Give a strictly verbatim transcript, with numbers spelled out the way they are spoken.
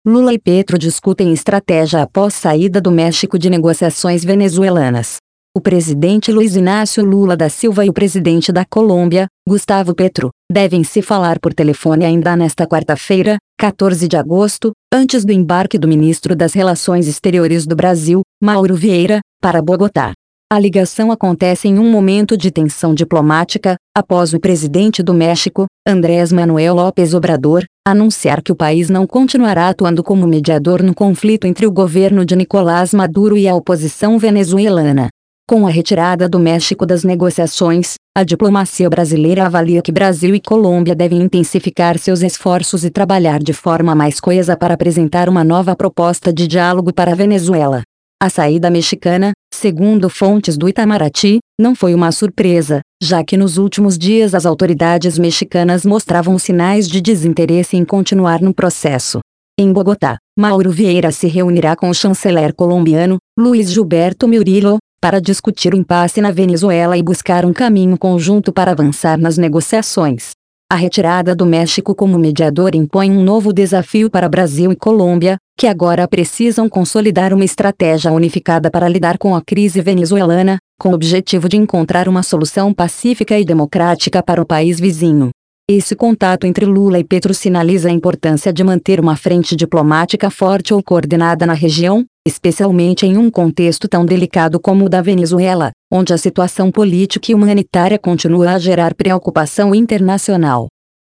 Lula e Petro discutem estratégia após saída do México de negociações venezuelanas. O presidente Luiz Inácio Lula da Silva e o presidente da Colômbia, Gustavo Petro, devem se falar por telefone ainda nesta quarta-feira, quatorze de agosto, antes do embarque do ministro das Relações Exteriores do Brasil, Mauro Vieira, para Bogotá. A ligação acontece em um momento de tensão diplomática, após o presidente do México, Andrés Manuel López Obrador, anunciar que o país não continuará atuando como mediador no conflito entre o governo de Nicolás Maduro e a oposição venezuelana. Com a retirada do México das negociações, a diplomacia brasileira avalia que Brasil e Colômbia devem intensificar seus esforços e trabalhar de forma mais coesa para apresentar uma nova proposta de diálogo para a Venezuela. A saída mexicana, segundo fontes do Itamaraty, não foi uma surpresa, já que nos últimos dias as autoridades mexicanas mostravam sinais de desinteresse em continuar no processo. Em Bogotá, Mauro Vieira se reunirá com o chanceler colombiano, Luiz Gilberto Murilo, para discutir o impasse na Venezuela e buscar um caminho conjunto para avançar nas negociações. A retirada do México como mediador impõe um novo desafio para Brasil e Colômbia, que agora precisam consolidar uma estratégia unificada para lidar com a crise venezuelana, com o objetivo de encontrar uma solução pacífica e democrática para o país vizinho. Esse contato entre Lula e Petro sinaliza a importância de manter uma frente diplomática forte ou coordenada na região, especialmente em um contexto tão delicado como o da Venezuela, onde a situação política e humanitária continua a gerar preocupação internacional.